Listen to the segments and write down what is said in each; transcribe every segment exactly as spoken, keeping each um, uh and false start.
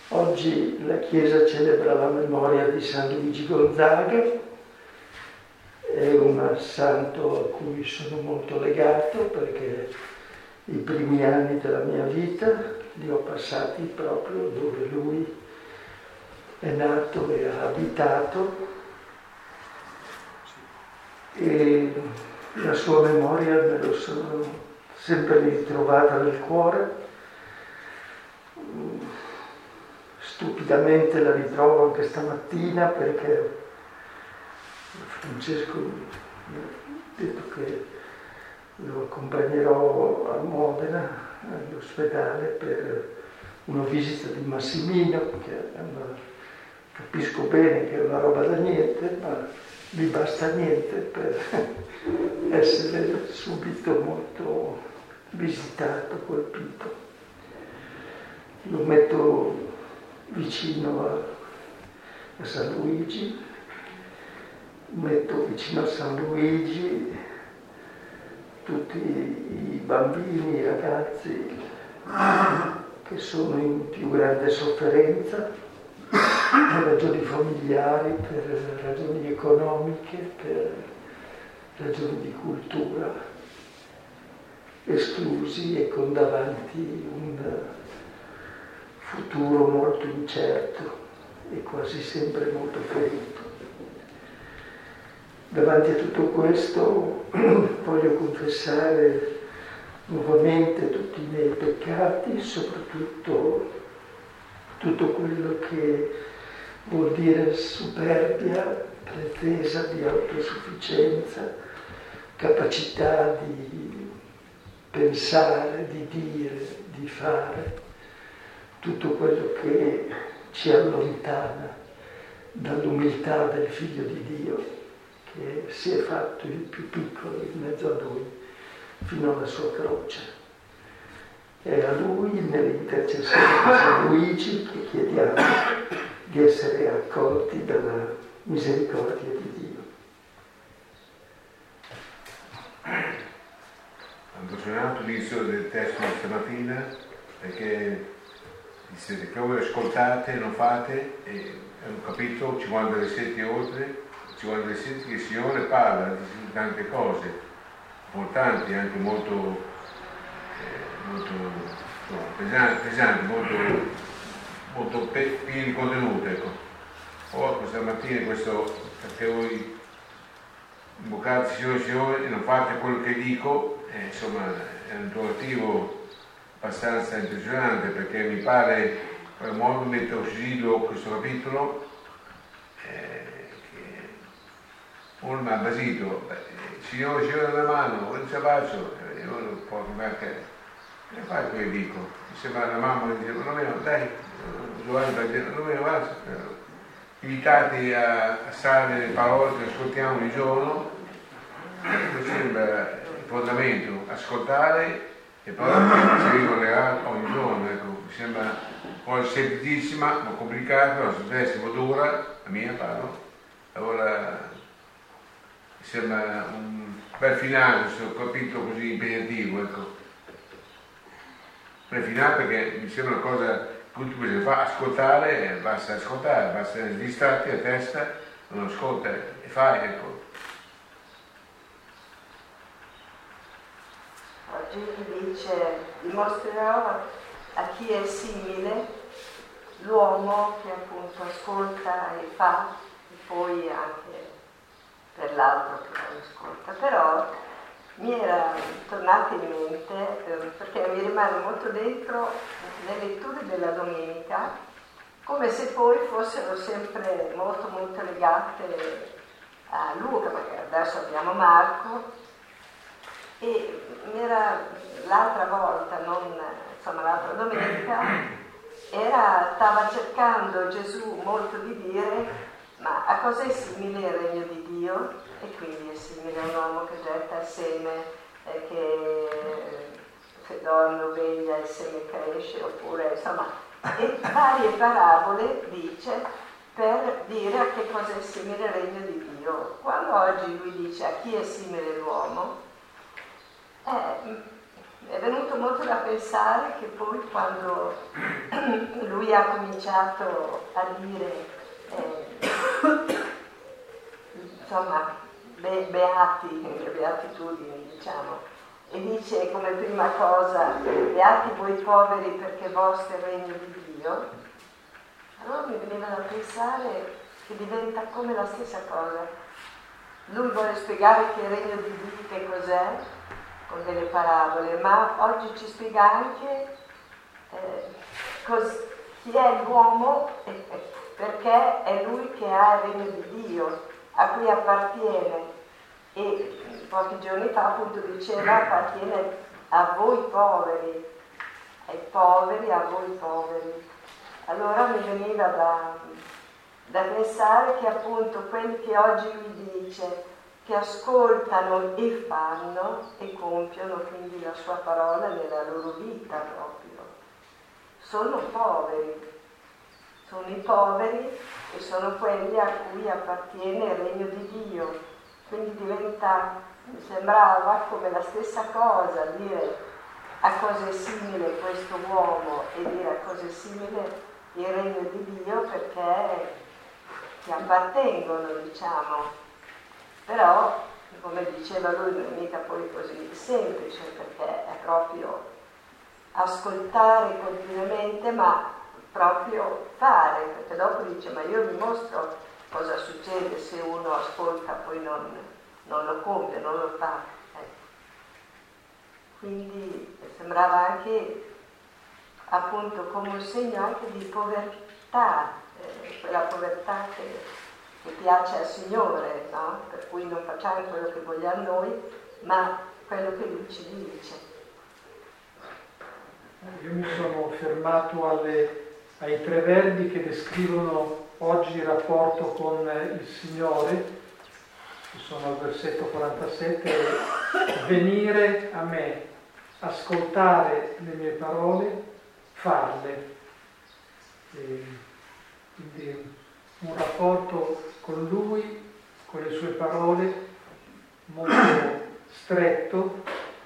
Oggi la Chiesa celebra la memoria di San Luigi Gonzaga, è un santo a cui sono molto legato perché i primi anni della mia vita li ho passati proprio dove lui è nato e ha abitato, e la sua memoria me lo sono sempre ritrovata nel cuore. Stupidamente la ritrovo anche stamattina perché Francesco mi ha detto che lo accompagnerò a Modena, all'ospedale, per una visita di Massimino, che è una, capisco bene che è una roba da niente, ma mi basta niente per essere subito molto visitato, colpito. Lo metto vicino a, a San Luigi, metto vicino a San Luigi tutti i bambini, i ragazzi che sono in più grande sofferenza per ragioni familiari, per ragioni economiche, per ragioni di cultura, esclusi e con davanti un futuro molto incerto e quasi sempre molto ferito. Davanti a tutto questo voglio confessare nuovamente tutti i miei peccati, soprattutto tutto quello che vuol dire superbia, pretesa di autosufficienza, capacità di pensare, di dire, di fare, tutto quello che ci allontana dall'umiltà del Figlio di Dio, che si è fatto il più piccolo in mezzo a noi fino alla sua croce. È a Lui, nell'intercessione di San Luigi, che chiediamo di essere accolti dalla misericordia di Dio. Ho suonato l'inizio del testo di stamattina perché dice che voi ascoltate e non fate, e è un capitolo cinquanta versetti oltre, cinquanta versetti che il Signore parla di tante cose importanti, anche molto, eh, molto insomma, pesanti, pesanti, molto, molto pe- pieni di contenuto. Ecco. Ho questa mattina questo, perché voi invocate Signore, Signore e non fate quello che dico, eh, insomma è un trovativo abbastanza impressionante, perché mi pare in qualche modo metto a sigillo questo capitolo eh, che uno mi ha basito, beh, Signore, Signore della mano, non ce la faccio, e io non posso neanche, che fai quello che dico? Mi sembra la mamma che diceva, non meno, dai, Giovanni, non meno, va, invitati a, a stare le parole che ascoltiamo ogni giorno, questo sembra il fondamento, ascoltare e poi ci ricollegare ogni giorno, ecco, mi sembra un po' semplicissima, ma complicata, ma se deve essere dura, la mia parlo, allora mi sembra un bel finale questo capitolo così impegnativo, ecco. Bel finale perché mi sembra una cosa che bisogna fare, ascoltare, basta ascoltare, basta essere distratti a testa, non ascolta e fai, ecco. Oggi dice, dimostrerò a chi è simile l'uomo che appunto ascolta e fa, e poi anche per l'altro che non ascolta. Però mi era tornato in mente, eh, perché mi rimane molto dentro le letture della domenica, come se poi fossero sempre molto molto legate a Luca, perché adesso abbiamo Marco, e era l'altra volta, non, insomma l'altra domenica, era, stava cercando Gesù molto di dire, ma a cosa è simile il regno di Dio? E quindi è simile a un uomo che getta il seme, eh, che se dorme o veglia il seme cresce, oppure insomma, e varie parabole dice per dire a che cosa è simile il regno di Dio. Quando oggi lui dice a chi è simile l'uomo, Eh, è venuto molto da pensare che poi quando lui ha cominciato a dire eh, insomma be- beati, le beatitudini diciamo, e dice come prima cosa beati voi poveri perché vostro è il regno di Dio, allora mi veniva da pensare che diventa come la stessa cosa. Lui vuole spiegare che il regno di Dio che cos'è con delle parabole, ma oggi ci spiega anche eh, cos- chi è l'uomo e, e perché è lui che ha il regno di Dio, a cui appartiene. E pochi giorni fa appunto diceva appartiene a voi poveri, ai poveri, a voi poveri. Allora mi veniva da, da pensare che appunto quelli che oggi lui dice, che ascoltano e fanno e compiono quindi la sua parola nella loro vita proprio, sono poveri, sono i poveri e sono quelli a cui appartiene il regno di Dio, quindi diventa, mi sembrava come la stessa cosa dire a cosa è simile questo uomo e dire a cosa è simile il regno di Dio perché ti appartengono, diciamo. Però, come diceva lui, non è mica poi così semplice, perché è proprio ascoltare continuamente, ma proprio fare, perché dopo dice, ma io vi mostro cosa succede se uno ascolta poi non, non lo compie, non lo fa. Ecco. Quindi sembrava anche appunto come un segno anche di povertà, eh, quella povertà che che piace al Signore, no? Per cui non facciamo quello che vogliamo noi, ma quello che Lui ci dice. Io mi sono fermato alle, ai tre verbi che descrivono oggi il rapporto con il Signore, che sono al versetto quarantasette, venire a me, ascoltare le mie parole, farle. E quindi un rapporto con Lui, con le sue parole, molto stretto.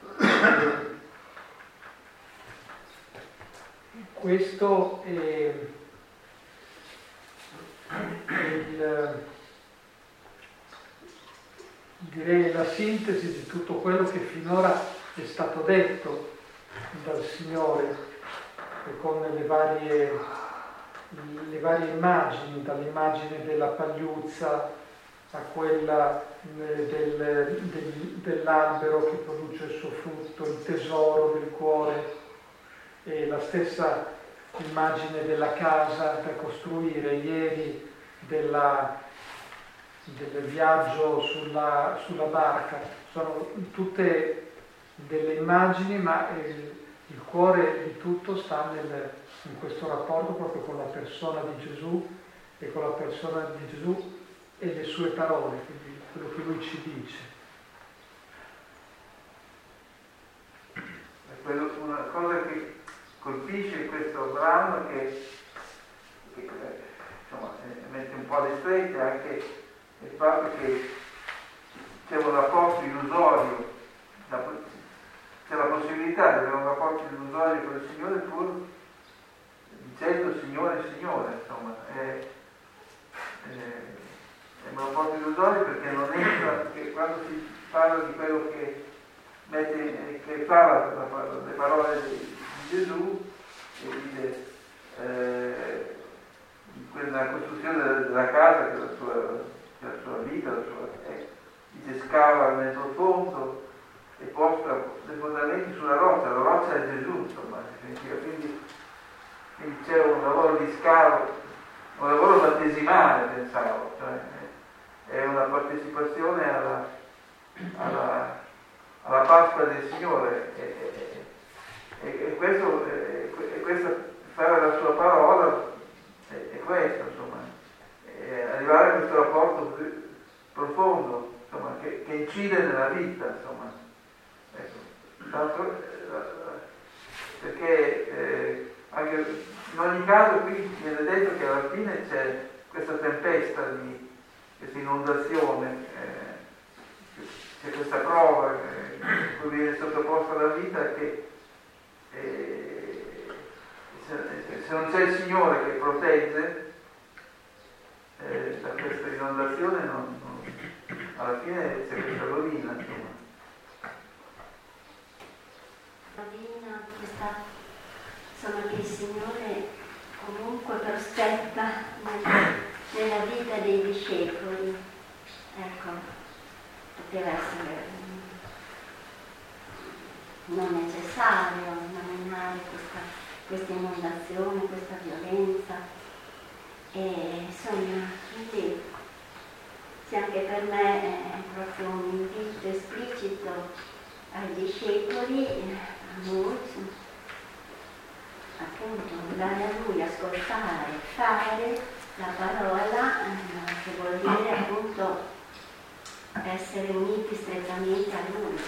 Questo è il, direi la sintesi di tutto quello che finora è stato detto dal Signore, e con le varie le varie immagini, dall'immagine della pagliuzza a quella del, del, dell'albero che produce il suo frutto, il tesoro del cuore, e la stessa immagine della casa da costruire, ieri della, del viaggio sulla, sulla barca. Sono tutte delle immagini, ma il, il cuore di tutto sta nel in questo rapporto proprio con la persona di Gesù e con la persona di Gesù e le sue parole, quindi quello che lui ci dice. Una cosa che colpisce questo brano è che, che insomma, mette un po' di strette anche il fatto che c'è un rapporto illusorio, c'è la possibilità di avere un rapporto illusorio con il Signore pur dicendo Signore, Signore, insomma, è, è, è un rapporto illusorio perché non entra, che quando si parla di quello che, mette, che fa le parole di Gesù, e dice eh, quella costruzione della casa che è la sua, che è la sua vita, la sua, eh, dice scava nel profondo e posta le fondamenti sulla roccia, la roccia è Gesù, insomma, quindi Quindi c'è un lavoro di scavo, un lavoro battesimale, pensavo, cioè è una partecipazione alla, alla, alla Pasqua del Signore e, e, e, questo, e, e questa, fare la sua parola è, è questo, insomma, è arrivare a questo rapporto profondo, insomma, che, che incide nella vita, insomma. Ecco. Tanto, perché eh, anche in ogni caso qui viene detto che alla fine c'è questa tempesta, di, questa inondazione, eh, c'è questa prova che cui viene sottoposta la vita, che eh, se, se non c'è il Signore che protegge eh, da questa inondazione, non, non, alla fine c'è questa rovina, insomma. Rovina, questa, insomma, che il Signore comunque prospetta nella, nella vita dei discepoli. Ecco, poteva essere non necessario nominare questa, questa inondazione, questa violenza. E insomma, quindi sì, anche per me è proprio un invito esplicito ai discepoli, a noi, appunto, andare a Lui, ascoltare, fare la parola, eh, che vuol dire appunto essere uniti strettamente a Lui,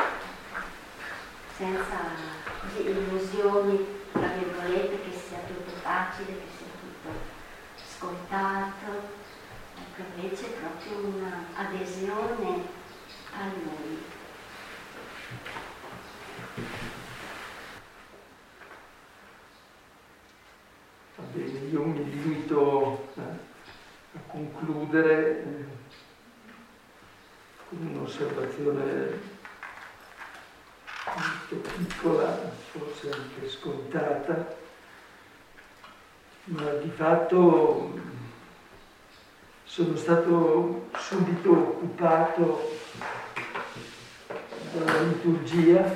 senza così illusioni, tra virgolette, che sia tutto facile, che sia tutto scontato. Ecco, invece proprio una adesione a Lui. Va bene, io mi limito eh, a concludere eh, con un'osservazione molto piccola, forse anche scontata, ma di fatto sono stato subito occupato dalla liturgia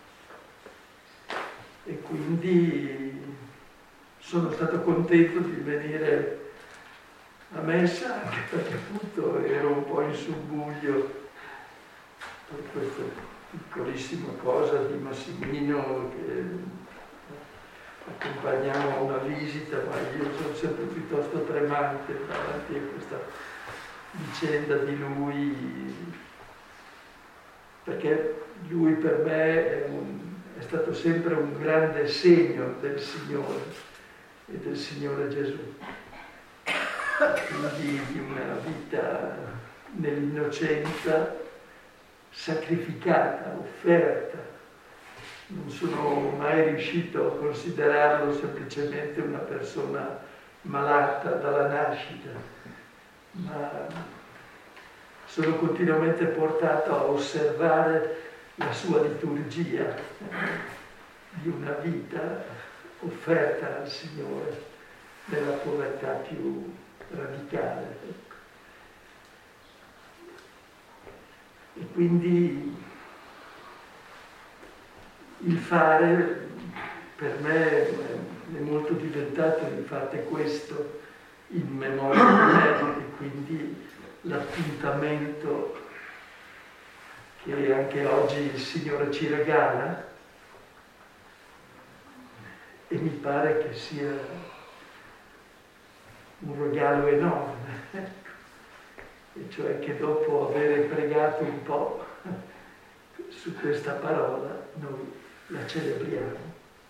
e quindi sono stato contento di venire a messa, anche perché appunto ero un po' in subbuglio per questa piccolissima cosa di Massimino che accompagniamo a una visita, ma io sono sempre piuttosto tremante davanti a questa vicenda di lui, perché lui per me è, un, è stato sempre un grande segno del Signore e del Signore Gesù, quindi di una vita nell'innocenza, sacrificata, offerta. Non sono mai riuscito a considerarlo semplicemente una persona malata dalla nascita, ma sono continuamente portato a osservare la sua liturgia di una vita offerta al Signore nella povertà più radicale. E quindi il fare per me è molto diventato il fate questo in memoria di me, e quindi l'appuntamento che anche oggi il Signore ci regala, e mi pare che sia un regalo enorme, e cioè che dopo aver pregato un po' su questa parola noi la celebriamo.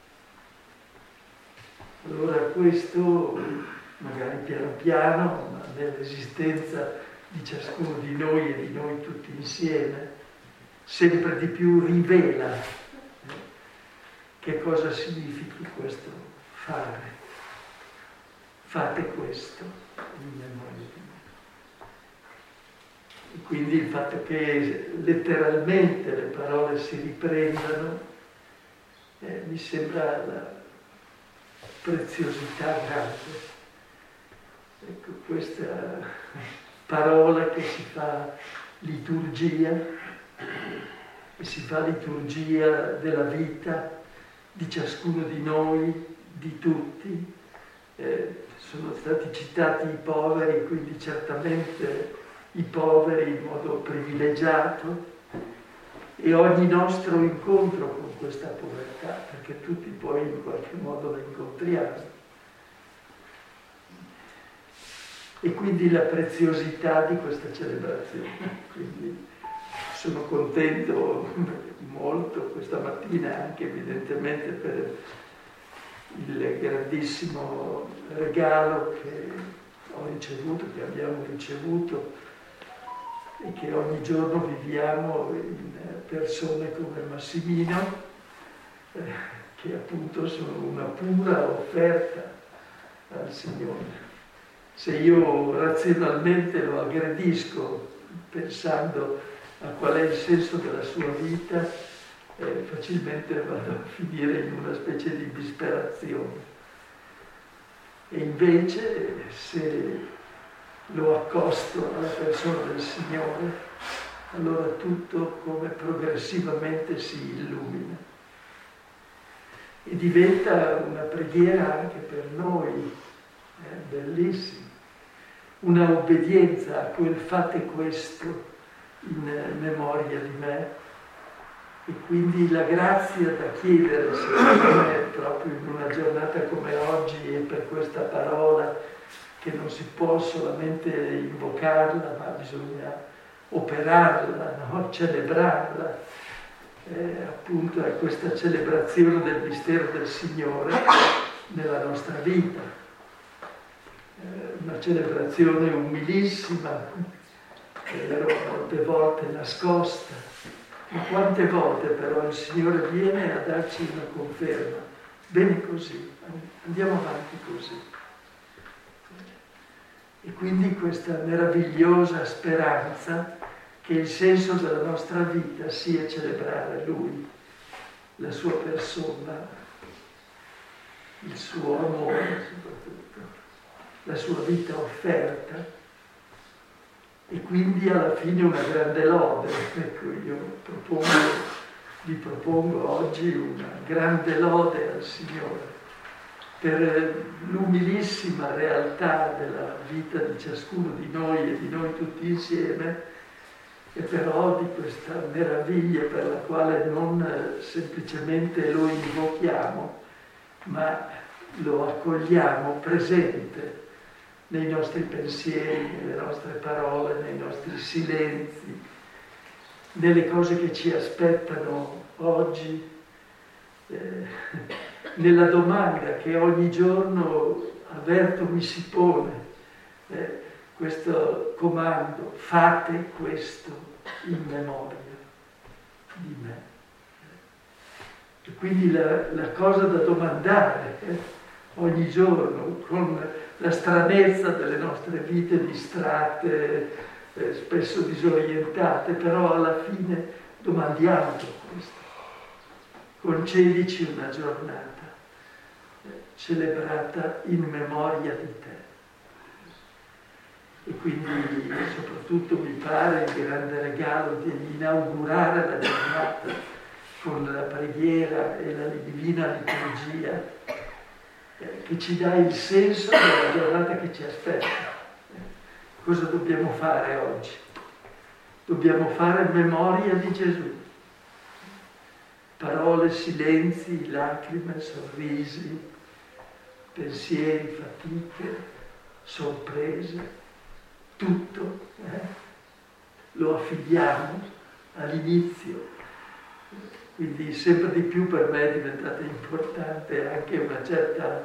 Allora questo magari piano piano, ma nell'esistenza di ciascuno di noi e di noi tutti insieme, sempre di più rivela che cosa significhi questo fare. Fate questo in memoria di me. E quindi il fatto che letteralmente le parole si riprendano eh, mi sembra la preziosità grande. Ecco, questa parola che si fa liturgia, e si fa liturgia della vita di ciascuno di noi, di tutti. Eh, sono stati citati i poveri, quindi certamente i poveri in modo privilegiato, e ogni nostro incontro con questa povertà, perché tutti poi in qualche modo la incontriamo. E quindi la preziosità di questa celebrazione. Quindi sono contento molto questa mattina anche evidentemente per il grandissimo regalo che ho ricevuto, che abbiamo ricevuto, e che ogni giorno viviamo in persone come Massimino, eh, che appunto sono una pura offerta al Signore. Se io razionalmente lo aggredisco pensando a qual è il senso della sua vita, eh, facilmente vado a finire in una specie di disperazione. E invece se lo accosto alla persona del Signore, allora tutto come progressivamente si illumina. E diventa una preghiera anche per noi, eh, bellissima, una obbedienza a quel fate questo in memoria di me. E quindi la grazia da chiedere, secondo me, proprio in una giornata come oggi e per questa parola, che non si può solamente invocarla, ma bisogna operarla, no? Celebrarla. Eh, appunto è questa celebrazione del mistero del Signore nella nostra vita. Eh, una celebrazione umilissima, è vero, molte volte nascosta, ma quante volte però il Signore viene a darci una conferma. Bene così, andiamo avanti così. E quindi questa meravigliosa speranza che il senso della nostra vita sia celebrare Lui, la sua persona, il suo amore soprattutto, la sua vita offerta, e quindi alla fine una grande lode. Ecco, io propongo, vi propongo oggi una grande lode al Signore per l'umilissima realtà della vita di ciascuno di noi e di noi tutti insieme, e però di questa meraviglia per la quale non semplicemente lo invochiamo, ma lo accogliamo presente nei nostri pensieri, nelle nostre parole, nei nostri silenzi, nelle cose che ci aspettano oggi, eh, nella domanda che ogni giorno avverto mi si pone, eh, questo comando, fate questo in memoria di me. E quindi la, la cosa da domandare eh, ogni giorno, con la stranezza delle nostre vite distratte, eh, spesso disorientate, però alla fine domandiamo questo. Concedici una giornata eh, celebrata in memoria di te. E quindi soprattutto mi pare il grande regalo di inaugurare la giornata con la preghiera e la divina liturgia, eh, che ci dà il senso della giornata che ci aspetta. Eh, cosa dobbiamo fare oggi? Dobbiamo fare memoria di Gesù. Parole, silenzi, lacrime, sorrisi, pensieri, fatiche, sorprese, tutto eh? lo affidiamo all'inizio. Quindi sempre di più per me è diventata importante anche una certa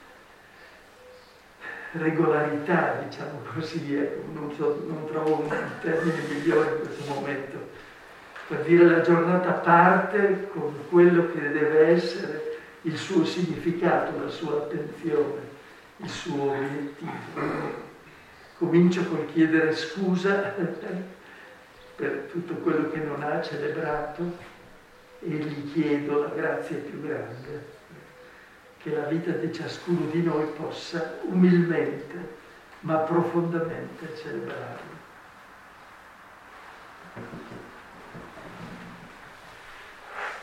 regolarità, diciamo così, ecco, non, so, non trovo un termine migliore in questo momento, per dire la giornata parte con quello che deve essere il suo significato, la sua attenzione, il suo obiettivo. Comincio col chiedere scusa per tutto quello che non ha celebrato e gli chiedo la grazia più grande, che la vita di ciascuno di noi possa umilmente ma profondamente celebrarlo.